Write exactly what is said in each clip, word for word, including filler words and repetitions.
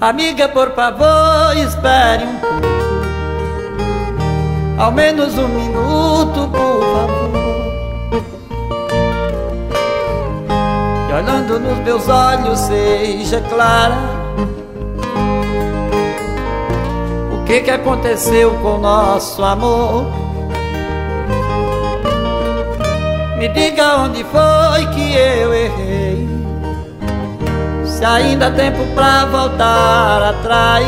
Amiga, por favor, espere um pouco, ao menos um minuto, por favor. E olhando nos meus olhos, seja clara. O que que aconteceu com o nosso amor? Me diga onde foi que eu errei, se ainda há tempo pra voltar atrás.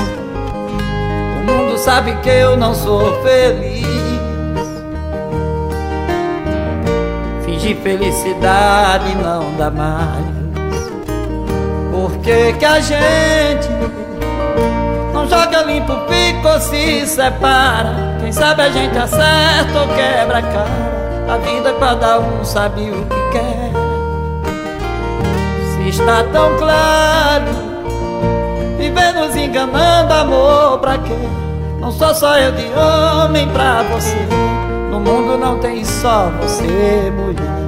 O mundo sabe que eu não sou feliz. Fingir felicidade não dá mais. Por que que a gente não joga limpo, fica ou se separa? Quem sabe a gente acerta ou quebra a cara. A vida cada um sabe o que quer. Se está tão claro, viver nos enganando, amor pra quê? Não sou só eu de homem pra você. No mundo não tem só você, mulher.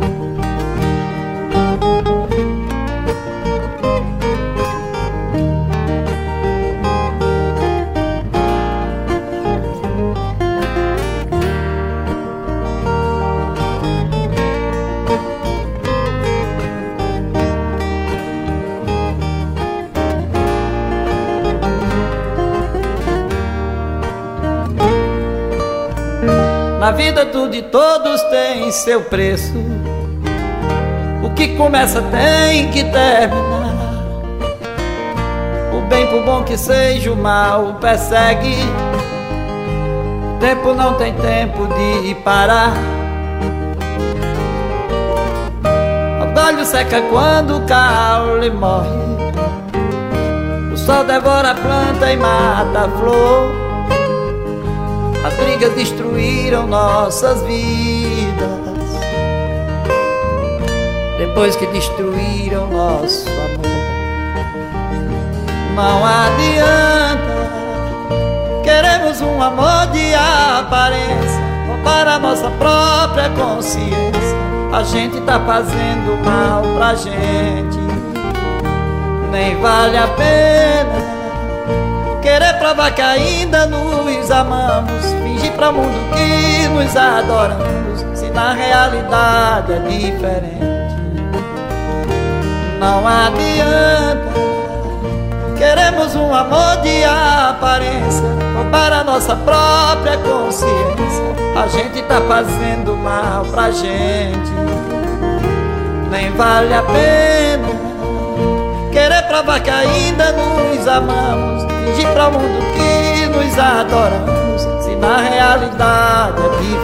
Na vida tudo e todos tem seu preço. O que começa tem que terminar. O bem por bom que seja, o mal persegue. O tempo não tem tempo de parar. O galho seca quando o caule morre. O sol devora a planta e mata a flor. As brigas destruíram nossas vidas, depois que destruíram nosso amor. Não adianta, queremos um amor de aparência, roubar a nossa própria consciência. A gente tá fazendo mal pra gente. Nem vale a pena querer provar que ainda nos amamos, fingir pra mundo que nos adoramos, se na realidade é diferente. Não adianta, queremos um amor de aparência, roubar a nossa própria consciência. A gente tá fazendo mal pra gente. Nem vale a pena querer provar que ainda nos amamos, fingir pra mundo que nos adoramos, se na realidade é diferente.